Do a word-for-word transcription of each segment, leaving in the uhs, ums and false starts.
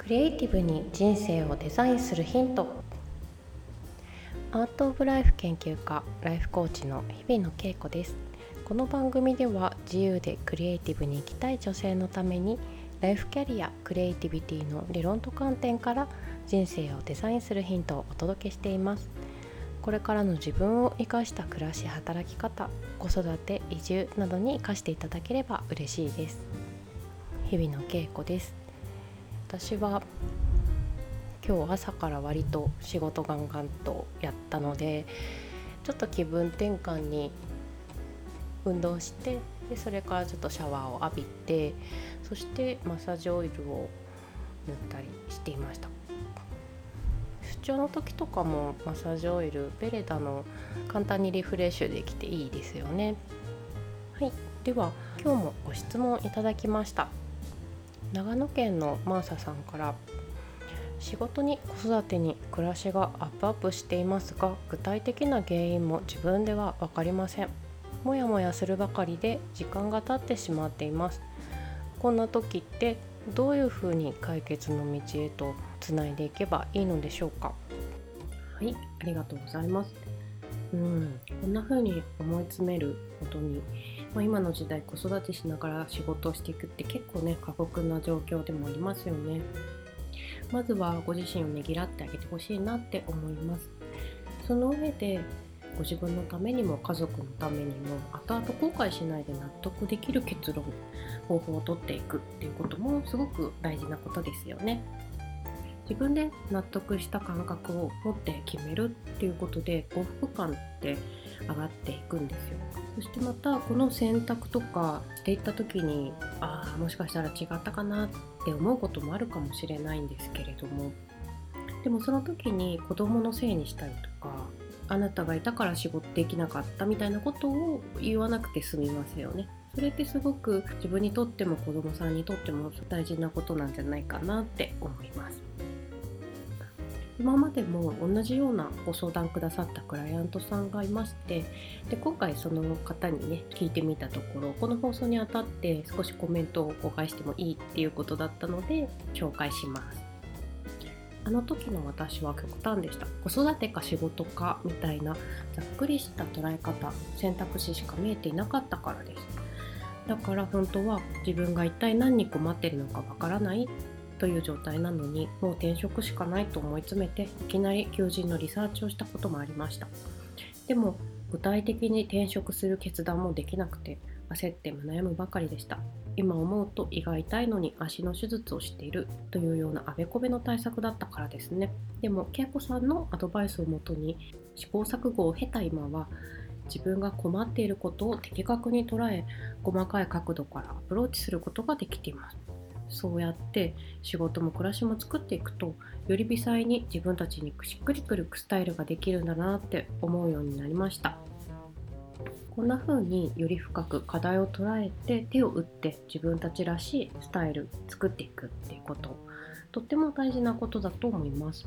クリエイティブに人生をデザインするヒント。アートオブライフ研究家、ライフコーチの日々野恵子です。この番組では自由でクリエイティブに生きたい女性のために、ライフキャリア、クリエイティビティの理論と観点から人生をデザインするヒントをお届けしています。これからの自分を生かした暮らし、働き方、子育て、移住などに生かしていただければ嬉しいです。日々野恵子です。私は今日朝から割と仕事ガンガンとやったので、ちょっと気分転換に運動して、でそれからちょっとシャワーを浴びて、そしてマッサージオイルを塗ったりしていました。出張の時とかもマッサージオイル、ベレダの簡単にリフレッシュできていいですよね。はい、では今日もご質問いただきました。長野県のマーサさんから、仕事に子育てに暮らしがアップアップしていますが、具体的な原因も自分では分かりません。もやもやするばかりで時間が経ってしまっています。こんな時ってどういうふうに解決の道へとつないでいけばいいのでしょうか。はい、ありがとうございます。うん、こんな風に思い詰めることに、まあ、今の時代子育てしながら仕事をしていくって結構ね過酷な状況でもありますよね。まずはご自身をねぎらってあげてほしいなって思います。その上でご自分のためにも家族のためにも後々後悔しないで納得できる結論、方法を取っていくっていうこともすごく大事なことですよね。自分で納得した感覚を持って決めるっていうことで幸福感って上がっていくんですよ。そしてまたこの選択とかしていった時に、ああもしかしたら違ったかなって思うこともあるかもしれないんですけれども、でもその時に子供のせいにしたりとか、あなたがいたから仕事できなかったみたいなことを言わなくて済みますよね。それってすごく自分にとっても子供さんにとっても大事なことなんじゃないかなって思います。今までも同じようなご相談くださったクライアントさんがいまして、で今回その方にね聞いてみたところ、この放送にあたって少しコメントを公開してもいいっていうことだったので紹介します。あの時の私は極端でした。子育てか仕事かみたいなざっくりした捉え方、選択肢しか見えていなかったからです。だから本当は自分が一体何に困っているのかわからないという状態なのに、もう転職しかないと思い詰めていきなり求人のリサーチをしたこともありました。でも具体的に転職する決断もできなくて焦って悩むばかりでした。今思うと胃が痛いのに足の手術をしているというようなあべこべの対策だったからですね。でも恵子さんのアドバイスをもとに試行錯誤を経た今は、自分が困っていることを的確に捉え、細かい角度からアプローチすることができています。そうやって仕事も暮らしも作っていくと、より微細に自分たちにしっくりくるスタイルができるんだなって思うようになりました。こんな風により深く課題を捉えて手を打って自分たちらしいスタイル作っていくっていうこと、とっても大事なことだと思います。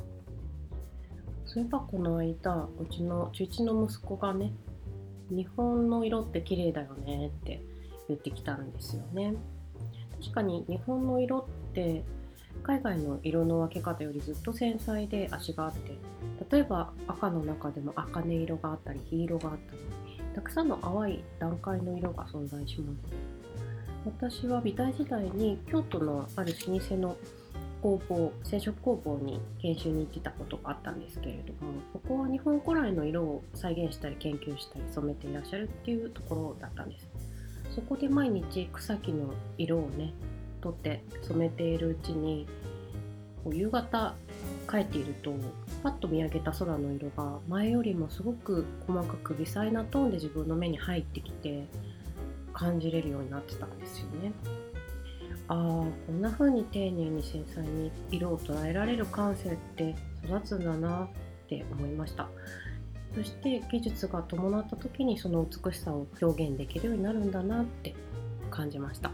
そういえばこの間うちの中いちの息子がね、日本の色って綺麗だよねって言ってきたんですよね。確かに日本の色って海外の色の分け方よりずっと繊細で味があって、例えば赤の中でも茜色があったり黄色があったり、たくさんの淡い段階の色が存在します。私は美大時代に京都のある老舗の工房、染色工房に研修に行ってたことがあったんですけれども、ここは日本古来の色を再現したり研究したり染めていらっしゃるっていうところだったんです。そこで毎日草木の色をね取って染めているうちに、夕方帰っているとパッと見上げた空の色が前よりもすごく細かく微細なトーンで自分の目に入ってきて感じれるようになってたんですよね。ああ、こんな風に丁寧に繊細に色を捉えられる感性って育つんだなって思いました。そして技術が伴った時にその美しさを表現できるようになるんだなって感じました。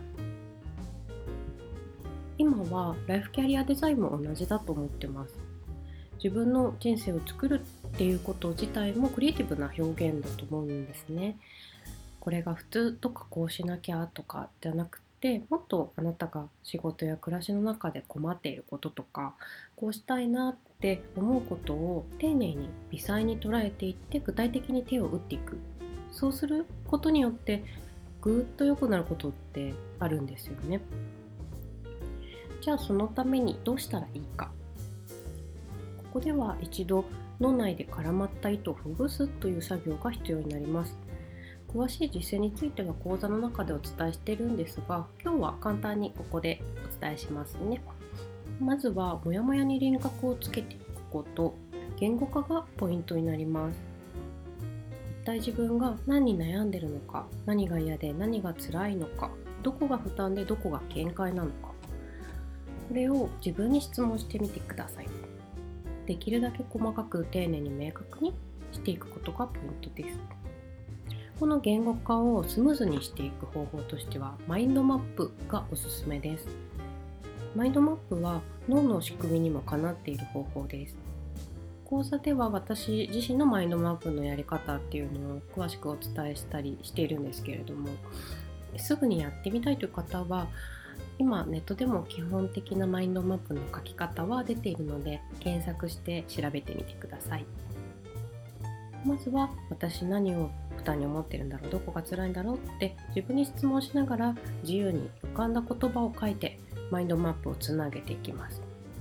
今はライフキャリアデザインも同じだと思ってます。自分の人生を作るっていうこと自体もクリエイティブな表現だと思うんですね。これが普通とかこうしなきゃとかじゃなくて、 て、もっとあなたが仕事や暮らしの中で困っていることとか、こうしたいなって思うことを丁寧に微細に捉えていって、具体的に手を打っていく。そうすることによってぐーっと良くなることってあるんですよね。じゃあそのためにどうしたらいいか。ここでは一度脳内で絡まった糸をほぐすという作業が必要になります。詳しい実践については講座の中でお伝えしているんですが、今日は簡単にここでお伝えしますね。まずはモヤモヤに輪郭をつけていくこと、言語化がポイントになります。一体自分が何に悩んでいるのか、何が嫌で何が辛いのか、どこが負担でどこが限界なのか、これを自分に質問してみてください。できるだけ細かく丁寧に明確にしていくことがポイントです。この言語化をスムーズにしていく方法としては、マインドマップがおすすめです。マインドマップは脳の仕組みにもかなっている方法です。講座では私自身のマインドマップのやり方っていうのを詳しくお伝えしたりしているんですけれども、すぐにやってみたいという方は、今ネットでも基本的なマインドマップの書き方は出ているので、検索して調べてみてください。まずは私何を負担に思ってるんだろう、どこが辛いんだろうって自分に質問しながら、自由に浮かんだ言葉を書いてマインドマップをつなげていきます。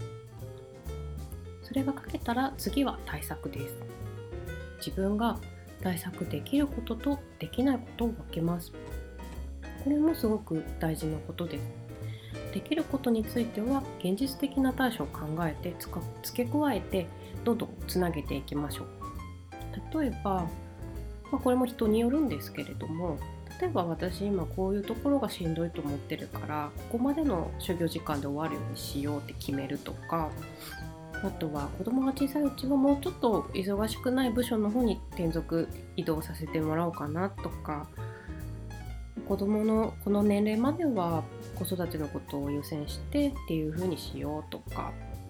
それが書けたら次は対策です。自分が対策できることとできないことを分けます。これもすごく大事なことです。できることについては現実的な対処を考えて付け加えてどんどんつなげていきましょう。例えば、まあ、これも人によるんですけれども、例えば私今こういうところがしんどいと思ってるから、ここまでの就業時間で終わるようにしようって決めるとか、あとは子供が小さいうちはもうちょっと忙しくない部署の方に転属移動させてもらおうかなとか、子供のこの年齢までは子育てのことを優先してっていう風にしようとか、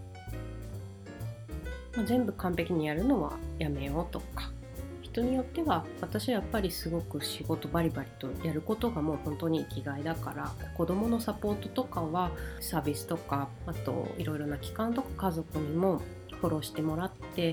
まあ、全部完璧にやるのはやめようとか、人によっては私はやっぱりすごく仕事バリバリとやることがもう本当に生きがいだから、子どものサポートとかはサービスとか、あといろいろな機関とか家族にもフォローしてもらって、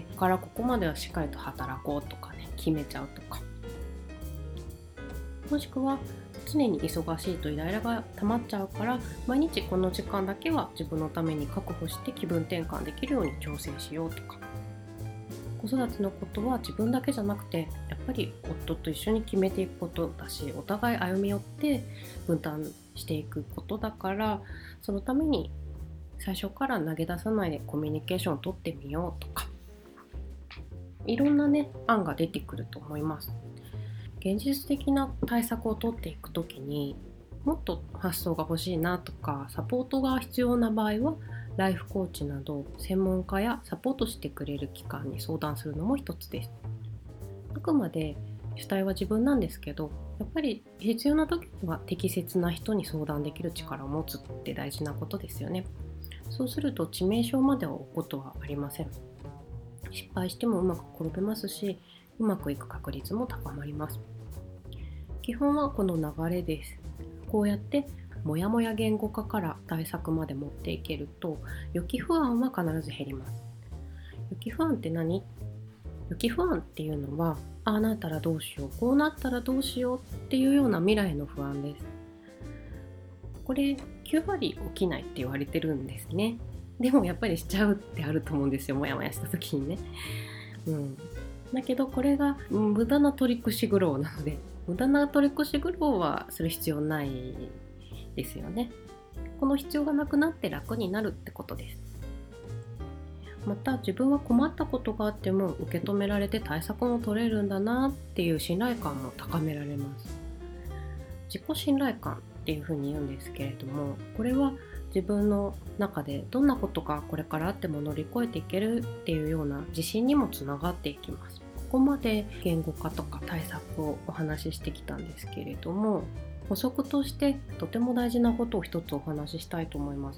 からここまではしっかりと働こうとかね、決めちゃうとか、もしくは常に忙しいとイライラが溜まっちゃうから、毎日この時間だけは自分のために確保して気分転換できるように調整しようとか、子育てのことは自分だけじゃなくてやっぱり夫と一緒に決めていくことだし、お互い歩み寄って分担していくことだから、そのために最初から投げ出さないでコミュニケーションをとってみようとか、いろんなね案が出てくると思います。現実的な対策を取っていくときに、もっと発想が欲しいなとか、サポートが必要な場合はライフコーチなど専門家やサポートしてくれる機関に相談するのも一つです。あくまで主体は自分なんですけど、やっぱり必要な時には適切な人に相談できる力を持つって大事なことですよね。そうすると致命傷までは負うことはありません。失敗してもうまく転べますし、うまくいく確率も高まります。基本はこの流れです。こうやってもやもや言語化から対策まで持っていけると、予期不安は必ず減ります。予期不安って何？予期不安っていうのは、ああなったらどうしよう、こうなったらどうしようっていうような未来の不安です。これきゅうわり起きないって言われてるんですね。でもやっぱりしちゃうってあると思うんですよ、もやもやした時にね。うん、だけどこれが無駄な取り越し苦労なので、無駄な取り越し苦労はする必要ないですよね。この必要がなくなって楽になるってことです。また自分は困ったことがあっても受け止められて対策も取れるんだなっていう信頼感も高められます。自己信頼感っていうふうに言うんですけれども、これは自分の中でどんなことがこれからあっても乗り越えていけるっていうような自信にもつながっていきます。ここまで言語化とか対策をお話ししてきたんですけれども、補足としてとても大事なことを一つお話ししたいと思います。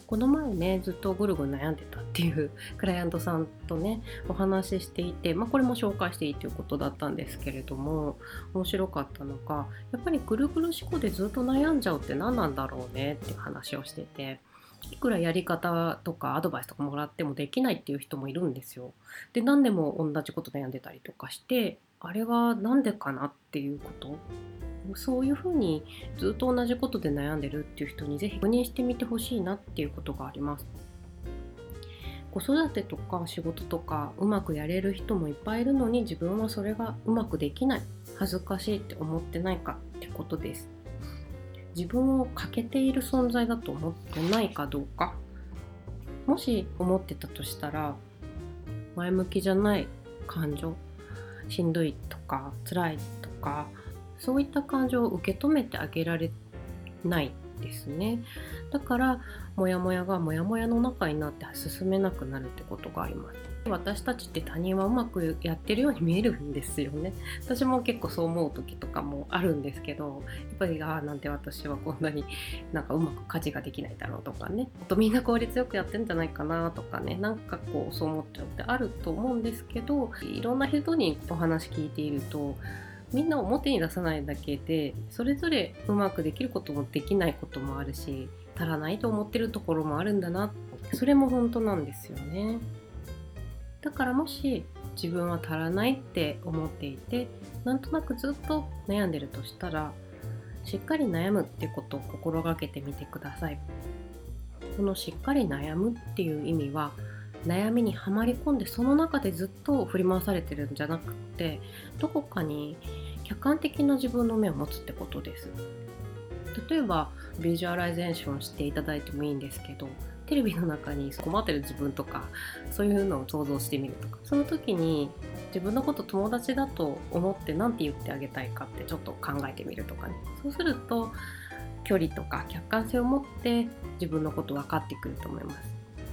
この前ねずっとぐるぐる悩んでたっていうクライアントさんとねお話ししていて、まあ、これも紹介していいということだったんですけれども、面白かったのがやっぱりぐるぐる思考でずっと悩んじゃうって何なんだろうねっていう話をしてて、いくらやり方とかアドバイスとかもらってもできないっていう人もいるんですよ。で何でも同じこと悩んでたりとかして、あれはなんでかなっていうこと、そういうふうにずっと同じことで悩んでるっていう人にぜひ確認してみてほしいなっていうことがあります。子育てとか仕事とかうまくやれる人もいっぱいいるのに、自分はそれがうまくできない、恥ずかしいって思ってないかってことです。自分を欠けている存在だと思ってないかどうか。もし思ってたとしたら、前向きじゃない感情、しんどいとか辛いとか、そういった感情を受け止めてあげられないですね。だからモヤモヤがモヤモヤの中になって進めなくなるってことがあります。私たちって他人はうまくやってるように見えるんですよね。私も結構そう思う時とかもあるんですけど、やっぱりああなんて私はこんなになんかうまく家事ができないだろうとかね、あとみんな効率よくやってんじゃないかなとかね、なんかこうそう思っちゃうってあると思うんですけど、いろんな人にお話聞いていると、みんな表に出さないだけでそれぞれうまくできることもできないこともあるし、足らないと思ってるところもあるんだな、それも本当なんですよね。だからもし自分は足らないって思っていて、なんとなくずっと悩んでるとしたら、しっかり悩むってことを心がけてみてください。このしっかり悩むっていう意味は、悩みにはまり込んでその中でずっと振り回されてるんじゃなくて、どこかに客観的な自分の目を持つってことです。例えばビジュアライゼーションしていただいてもいいんですけど、テレビの中に困ってる自分とかそういうのを想像してみるとか、その時に自分のこと友達だと思って何て言ってあげたいかってちょっと考えてみるとかね。そうすると距離とか客観性を持って自分のこと分かってくると思います。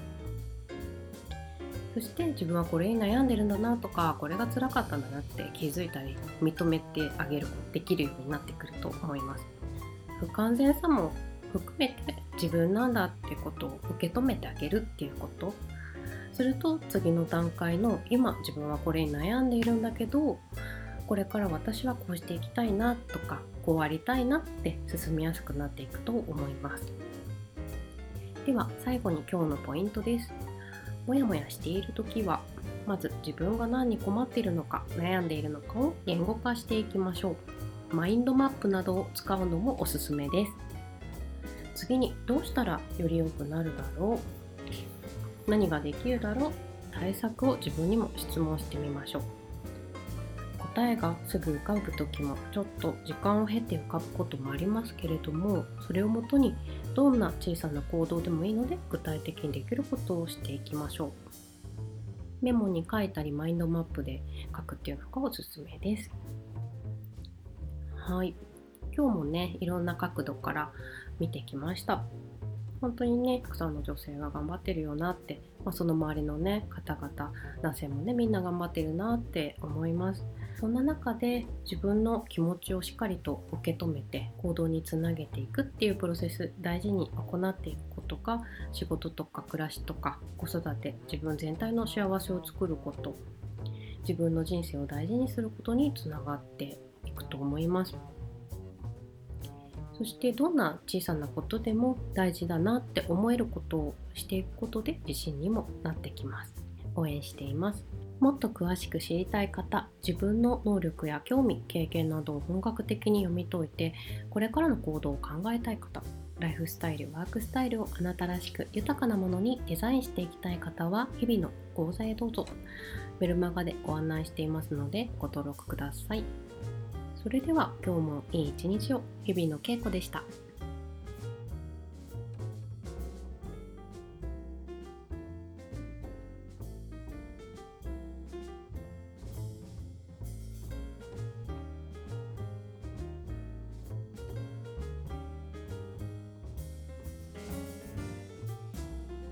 そして自分はこれに悩んでるんだなとか、これが辛かったんだなって気づいたり認めてあげるできるようになってくると思います。不完全さも含めて自分なんだってことを受け止めてあげるっていうこと。すると次の段階の、今自分はこれに悩んでいるんだけど、これから私はこうしていきたいなとか、こうありたいなって進みやすくなっていくと思います。では最後に今日のポイントです。もやもやしているときは、まず自分が何に困っているのか悩んでいるのかを言語化していきましょう。マインドマップなどを使うのもおすすめです。次に、どうしたらより良くなるだろう、何ができるだろう、対策を自分にも質問してみましょう。答えがすぐ浮かぶ時もちょっと時間を経て浮かぶこともありますけれども、それをもとにどんな小さな行動でもいいので具体的にできることをしていきましょう。メモに書いたりマインドマップで書くっていうのがおすすめです。はい、今日もねいろんな角度から見てきました。本当にねたくさんの女性が頑張ってるよなって、まあ、その周りのね方々、男性もねみんな頑張ってるなって思います。そんな中で自分の気持ちをしっかりと受け止めて行動につなげていくっていうプロセス、大事に行っていくことが、仕事とか暮らしとか子育て、自分全体の幸せを作ること、自分の人生を大事にすることにつながっていくと思います。そしてどんな小さなことでも大事だなって思えることをしていくことで自信にもなってきます。応援しています。もっと詳しく知りたい方、自分の能力や興味、経験などを本格的に読み解いて、これからの行動を考えたい方、ライフスタイル、ワークスタイルをあなたらしく豊かなものにデザインしていきたい方は、日々の講座へどうぞ。メルマガでご案内していますのでご登録ください。それでは今日もいい一日を。日々のけいこでした。